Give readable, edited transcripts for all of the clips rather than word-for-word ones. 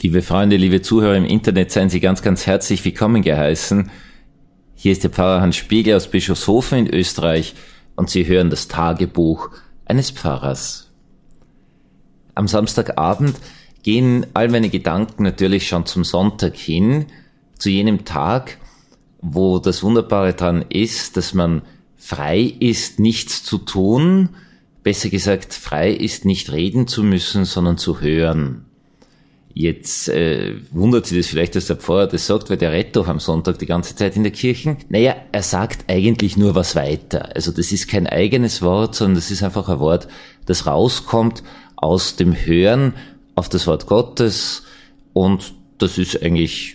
Liebe Freunde, liebe Zuhörer im Internet, seien Sie ganz, ganz herzlich willkommen geheißen. Hier ist der Pfarrer Hans Spiegel aus Bischofshofen in Österreich und Sie hören das Tagebuch eines Pfarrers. Am Samstagabend gehen all meine Gedanken natürlich schon zum Sonntag hin, zu jenem Tag, wo das Wunderbare daran ist, dass man frei ist, nichts zu tun, besser gesagt, frei ist, nicht reden zu müssen, sondern zu hören. Jetzt wundert Sie das vielleicht, dass der Pfarrer das sagt, weil der redet doch am Sonntag die ganze Zeit in der Kirche. Naja, er sagt eigentlich nur was weiter. Also das ist kein eigenes Wort, sondern das ist einfach ein Wort, das rauskommt aus dem Hören auf das Wort Gottes, und das ist eigentlich,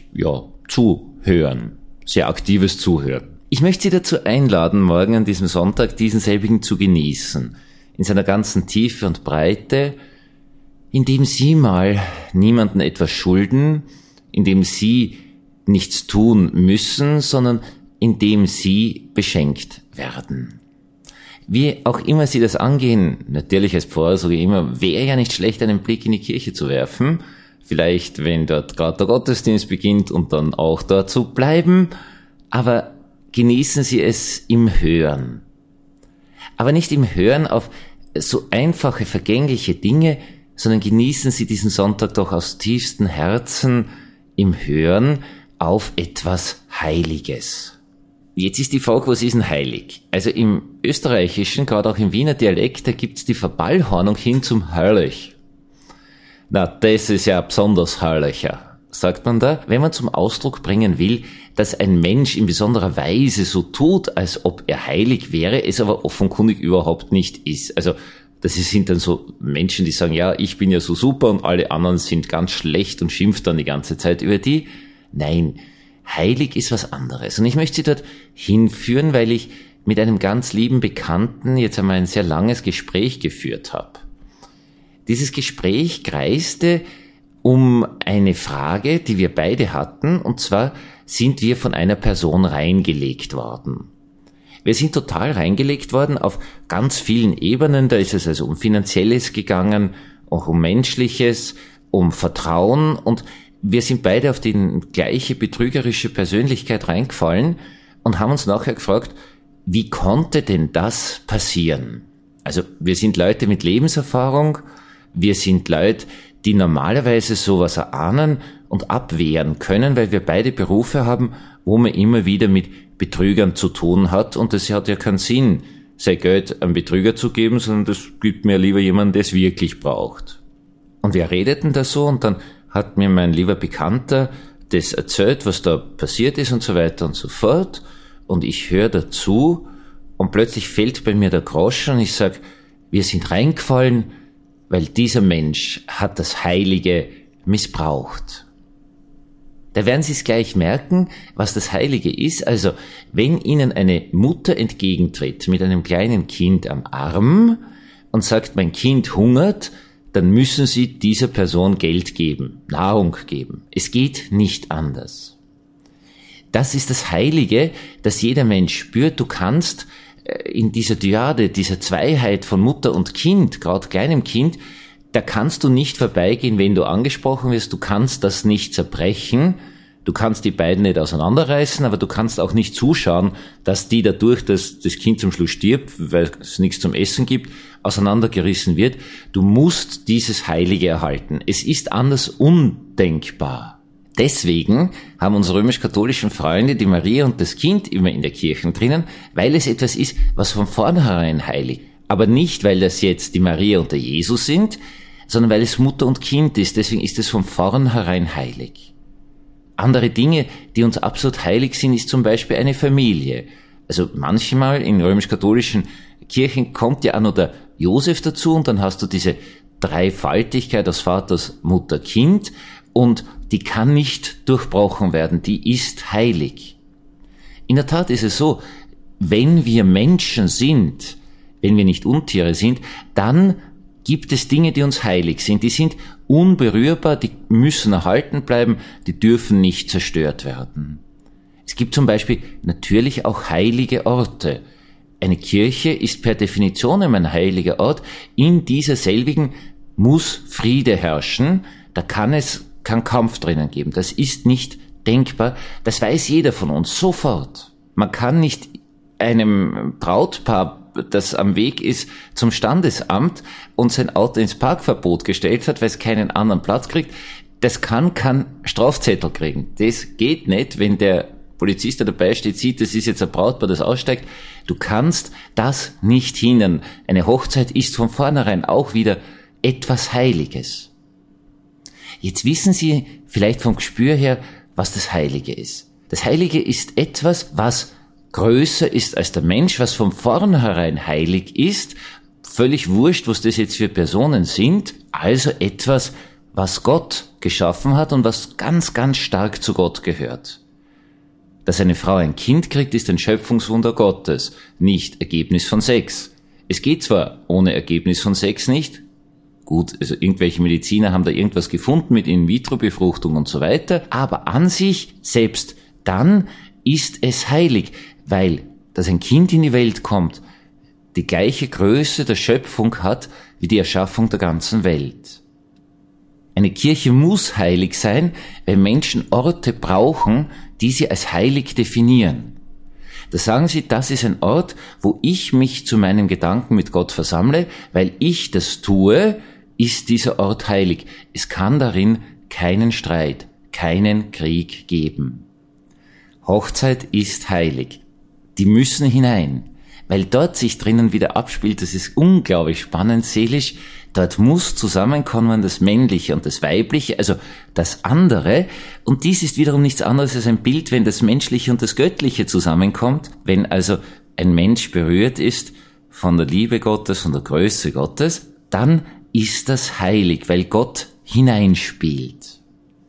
Zuhören, sehr aktives Zuhören. Ich möchte Sie dazu einladen, morgen an diesem Sonntag diesen selbigen zu genießen, in seiner ganzen Tiefe und Breite, indem Sie mal niemanden etwas schulden, indem Sie nichts tun müssen, sondern indem Sie beschenkt werden. Wie auch immer Sie das angehen, natürlich als Pfarrer sage ich immer, wäre ja nicht schlecht, einen Blick in die Kirche zu werfen. Vielleicht, wenn dort gerade der Gottesdienst beginnt, und dann auch dort zu bleiben. Aber genießen Sie es im Hören. Aber nicht im Hören auf so einfache, vergängliche Dinge, sondern genießen Sie diesen Sonntag doch aus tiefstem Herzen im Hören auf etwas Heiliges. Jetzt ist die Frage, was ist denn heilig? Also im Österreichischen, gerade auch im Wiener Dialekt, da gibt's die Verballhornung hin zum Herrlich. Na, das ist ja besonders herrlicher, sagt man da, wenn man zum Ausdruck bringen will, dass ein Mensch in besonderer Weise so tut, als ob er heilig wäre, es aber offenkundig überhaupt nicht ist. Also sind dann so Menschen, die sagen, ja, ich bin ja so super und alle anderen sind ganz schlecht und schimpft dann die ganze Zeit über die. Nein, heilig ist was anderes. Und ich möchte Sie dort hinführen, weil ich mit einem ganz lieben Bekannten jetzt einmal ein sehr langes Gespräch geführt habe. Dieses Gespräch kreiste um eine Frage, die wir beide hatten, und zwar sind wir von einer Person reingelegt worden. Wir sind total reingelegt worden auf ganz vielen Ebenen. Da ist es also um Finanzielles gegangen, auch um Menschliches, um Vertrauen, und wir sind beide auf die gleiche betrügerische Persönlichkeit reingefallen und haben uns nachher gefragt, wie konnte denn das passieren? Also wir sind Leute mit Lebenserfahrung, wir sind Leute, die normalerweise sowas erahnen und abwehren können, weil wir beide Berufe haben, wo man immer wieder mit Betrügern zu tun hat, und das hat ja keinen Sinn, sein Geld einem Betrüger zu geben, sondern das gibt mir lieber jemanden, der es wirklich braucht. Und wir redeten da so, und dann hat mir mein lieber Bekannter das erzählt, was da passiert ist und so weiter und so fort, und ich höre dazu, und plötzlich fällt bei mir der Groschen, und ich sag, wir sind reingefallen, weil dieser Mensch hat das Heilige missbraucht. Da werden Sie es gleich merken, was das Heilige ist. Also, wenn Ihnen eine Mutter entgegentritt mit einem kleinen Kind am Arm und sagt, mein Kind hungert, dann müssen Sie dieser Person Geld geben, Nahrung geben. Es geht nicht anders. Das ist das Heilige, das jeder Mensch spürt. Du kannst in dieser Dyade, dieser Zweiheit von Mutter und Kind, gerade kleinem Kind, da kannst du nicht vorbeigehen, wenn du angesprochen wirst. Du kannst das nicht zerbrechen. Du kannst die beiden nicht auseinanderreißen, aber du kannst auch nicht zuschauen, dass die dadurch, dass das Kind zum Schluss stirbt, weil es nichts zum Essen gibt, auseinandergerissen wird. Du musst dieses Heilige erhalten. Es ist anders undenkbar. Deswegen haben unsere römisch-katholischen Freunde die Maria und das Kind immer in der Kirche drinnen, weil es etwas ist, was von vornherein heilig. Aber nicht, weil das jetzt die Maria und der Jesus sind, sondern weil es Mutter und Kind ist. Deswegen ist es von vornherein heilig. Andere Dinge, die uns absolut heilig sind, ist zum Beispiel eine Familie. Also manchmal in römisch-katholischen Kirchen kommt ja auch noch der Josef dazu, und dann hast du diese Dreifaltigkeit aus Vaters, Mutter, Kind, und die kann nicht durchbrochen werden, die ist heilig. In der Tat ist es so, wenn wir Menschen sind, wenn wir nicht Untiere sind, dann gibt es Dinge, die uns heilig sind. Die sind unberührbar, die müssen erhalten bleiben, die dürfen nicht zerstört werden. Es gibt zum Beispiel natürlich auch heilige Orte. Eine Kirche ist per Definition ein heiliger Ort. In dieser selbigen muss Friede herrschen. Da kann es kann Kampf drinnen geben. Das ist nicht denkbar. Das weiß jeder von uns sofort. Man kann nicht einem Brautpaar, das am Weg ist zum Standesamt und sein Auto ins Parkverbot gestellt hat, weil es keinen anderen Platz kriegt, das kann Strafzettel kriegen. Das geht nicht, wenn der Polizist, der dabei steht, sieht, das ist jetzt ein Brautpaar, das aussteigt. Du kannst das nicht hindern. Eine Hochzeit ist von vornherein auch wieder etwas Heiliges. Jetzt wissen Sie vielleicht vom Gespür her, was das Heilige ist. Das Heilige ist etwas, was größer ist als der Mensch, was von vornherein heilig ist, völlig wurscht, was das jetzt für Personen sind, also etwas, was Gott geschaffen hat und was ganz, ganz stark zu Gott gehört. Dass eine Frau ein Kind kriegt, ist ein Schöpfungswunder Gottes, nicht Ergebnis von Sex. Es geht zwar ohne Ergebnis von Sex nicht, gut, also irgendwelche Mediziner haben da irgendwas gefunden mit In-vitro-Befruchtung und so weiter, aber an sich, selbst dann ist es heilig, weil, dass ein Kind in die Welt kommt, die gleiche Größe der Schöpfung hat wie die Erschaffung der ganzen Welt. Eine Kirche muss heilig sein, weil Menschen Orte brauchen, die sie als heilig definieren. Da sagen sie, das ist ein Ort, wo ich mich zu meinem Gedanken mit Gott versammle, weil ich das tue, ist dieser Ort heilig. Es kann darin keinen Streit, keinen Krieg geben. Hochzeit ist heilig. Die müssen hinein, weil dort sich drinnen wieder abspielt, das ist unglaublich spannend seelisch, dort muss zusammenkommen das Männliche und das Weibliche, also das andere, und dies ist wiederum nichts anderes als ein Bild, wenn das Menschliche und das Göttliche zusammenkommt, wenn also ein Mensch berührt ist von der Liebe Gottes, von der Größe Gottes, dann ist das heilig, weil Gott hineinspielt.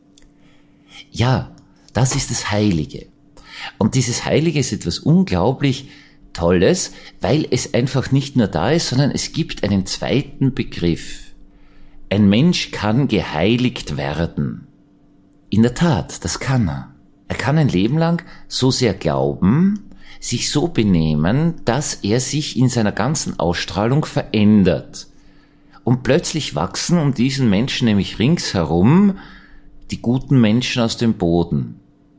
Ja, das ist das Heilige. Und dieses Heilige ist etwas unglaublich Tolles, weil es einfach nicht nur da ist, sondern es gibt einen zweiten Begriff. Ein Mensch kann geheiligt werden. In der Tat, das kann er. Er kann ein Leben lang so sehr glauben, sich so benehmen, dass er sich in seiner ganzen Ausstrahlung verändert. Und plötzlich wachsen um diesen Menschen nämlich ringsherum die guten Menschen aus dem Boden.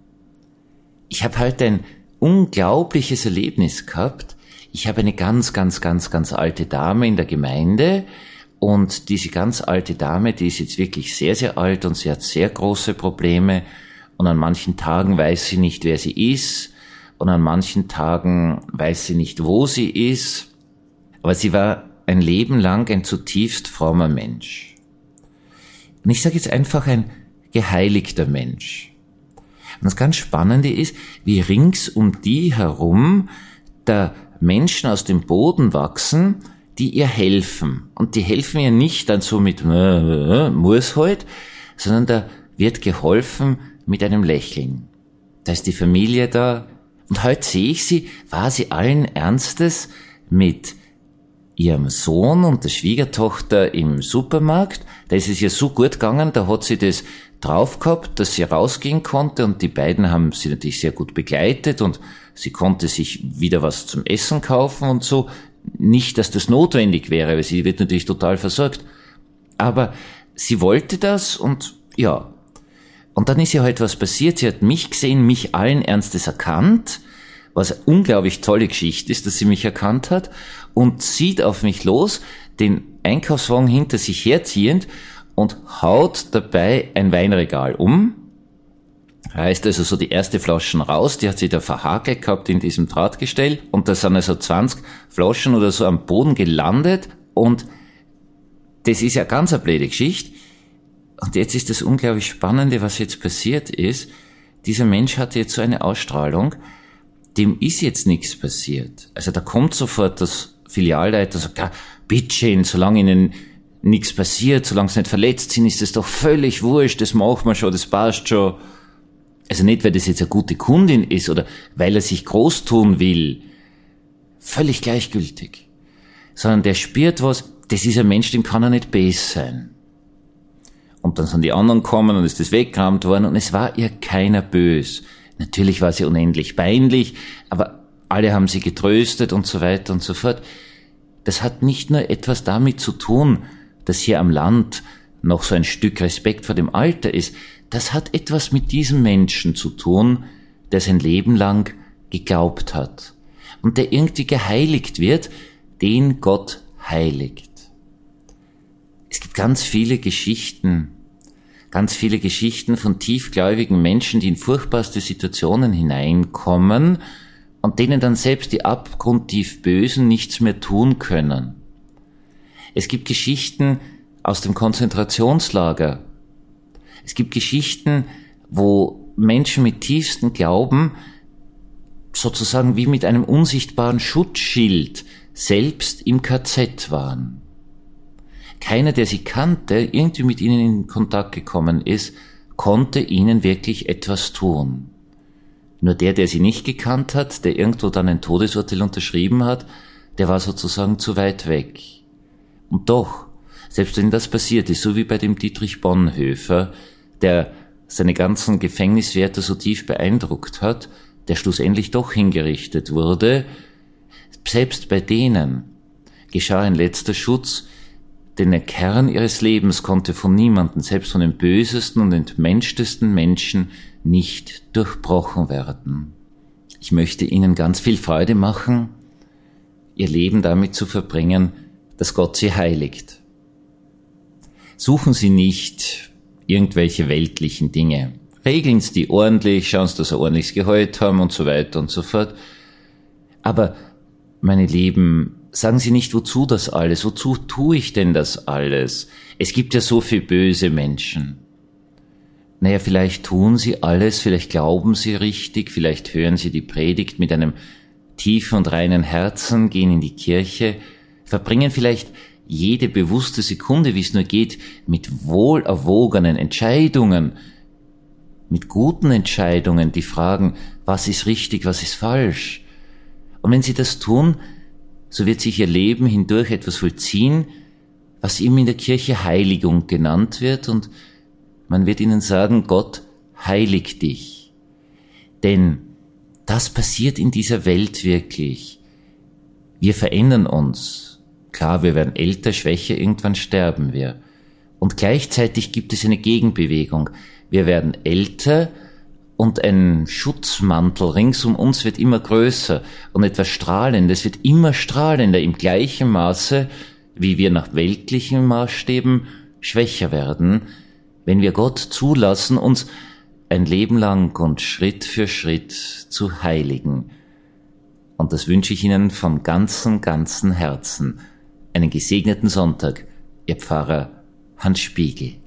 Ich habe heute ein unglaubliches Erlebnis gehabt. Ich habe eine ganz alte Dame in der Gemeinde und diese ganz alte Dame, die ist jetzt wirklich sehr, sehr alt und sie hat sehr große Probleme und an manchen Tagen weiß sie nicht, wer sie ist und an manchen Tagen weiß sie nicht, wo sie ist. Aber sie war ein Leben lang ein zutiefst frommer Mensch. Und ich sage jetzt einfach ein geheiligter Mensch. Und das ganz Spannende ist, wie rings um die herum da Menschen aus dem Boden wachsen, die ihr helfen. Und die helfen ihr nicht dann so mit muss halt, sondern da wird geholfen mit einem Lächeln. Da ist die Familie da. Und heute sehe ich sie, war sie allen Ernstes mit ihrem Sohn und der Schwiegertochter im Supermarkt. Da ist es ihr so gut gegangen, da hat sie das drauf gehabt, dass sie rausgehen konnte und die beiden haben sie natürlich sehr gut begleitet und sie konnte sich wieder was zum Essen kaufen und so. Nicht, dass das notwendig wäre, weil sie wird natürlich total versorgt. Aber sie wollte das und ja. Und dann ist ihr halt was passiert. Sie hat mich gesehen, mich allen Ernstes erkannt, was eine unglaublich tolle Geschichte ist, dass sie mich erkannt hat und zieht auf mich los, den Einkaufswagen hinter sich herziehend und haut dabei ein Weinregal um, reißt also so die erste Flaschen raus, die hat sie da verhakelt gehabt in diesem Drahtgestell und da sind also 20 Flaschen oder so am Boden gelandet und das ist ja ganz eine blöde Geschichte. Und jetzt ist das unglaublich Spannende, was jetzt passiert ist. Dieser Mensch hatte jetzt so eine Ausstrahlung, dem ist jetzt nichts passiert. Also da kommt sofort das Filialleiter und sagt, ja, bitteschön, solange Ihnen nichts passiert, solange Sie nicht verletzt sind, ist das doch völlig wurscht, das machen wir schon, das passt schon. Also nicht, weil das jetzt eine gute Kundin ist oder weil er sich groß tun will, völlig gleichgültig, sondern der spürt was, das ist ein Mensch, dem kann er nicht besser sein. Und dann sind die anderen gekommen und ist das weggeräumt worden und es war ihr keiner böse. Natürlich war sie unendlich peinlich, aber alle haben sie getröstet und so weiter und so fort. Das hat nicht nur etwas damit zu tun, dass hier am Land noch so ein Stück Respekt vor dem Alter ist, das hat etwas mit diesem Menschen zu tun, der sein Leben lang geglaubt hat und der irgendwie geheiligt wird, den Gott heiligt. Es gibt ganz viele Geschichten von tiefgläubigen Menschen, die in furchtbarste Situationen hineinkommen und denen dann selbst die abgrundtief Bösen nichts mehr tun können. Es gibt Geschichten aus dem Konzentrationslager. Es gibt Geschichten, wo Menschen mit tiefstem Glauben sozusagen wie mit einem unsichtbaren Schutzschild selbst im KZ waren. Keiner, der sie kannte, irgendwie mit ihnen in Kontakt gekommen ist, konnte ihnen wirklich etwas tun. Nur der sie nicht gekannt hat, der irgendwo dann ein Todesurteil unterschrieben hat, der war sozusagen zu weit weg. Und doch, selbst wenn das passiert ist, so wie bei dem Dietrich Bonhoeffer, der seine ganzen Gefängniswärter so tief beeindruckt hat, der schlussendlich doch hingerichtet wurde, selbst bei denen geschah ein letzter Schutz, denn der Kern ihres Lebens konnte von niemandem, selbst von den bösesten und entmenschtesten Menschen, nicht durchbrochen werden. Ich möchte Ihnen ganz viel Freude machen, Ihr Leben damit zu verbringen, dass Gott Sie heiligt. Suchen Sie nicht irgendwelche weltlichen Dinge. Regeln Sie die ordentlich, schauen Sie, dass Sie ordentliches Gehalt haben und so weiter und so fort. Aber, meine Lieben, sagen Sie nicht, wozu das alles? Wozu tue ich denn das alles? Es gibt ja so viele böse Menschen. Naja, vielleicht tun Sie alles, vielleicht glauben Sie richtig, vielleicht hören Sie die Predigt mit einem tiefen und reinen Herzen, gehen in die Kirche, verbringen vielleicht jede bewusste Sekunde, wie es nur geht, mit wohlerwogenen Entscheidungen, mit guten Entscheidungen, die fragen, was ist richtig, was ist falsch? Und wenn Sie das tun, so wird sich Ihr Leben hindurch etwas vollziehen, was ihm in der Kirche Heiligung genannt wird, und man wird Ihnen sagen, Gott heiligt dich. Denn das passiert in dieser Welt wirklich. Wir verändern uns. Klar, wir werden älter, schwächer, irgendwann sterben wir. Und gleichzeitig gibt es eine Gegenbewegung. Wir werden älter und ein Schutzmantel rings um uns wird immer größer und etwas Strahlendes wird immer strahlender im gleichen Maße, wie wir nach weltlichen Maßstäben schwächer werden, wenn wir Gott zulassen, uns ein Leben lang und Schritt für Schritt zu heiligen. Und das wünsche ich Ihnen von ganzem Herzen. Einen gesegneten Sonntag, Ihr Pfarrer Hans Spiegel.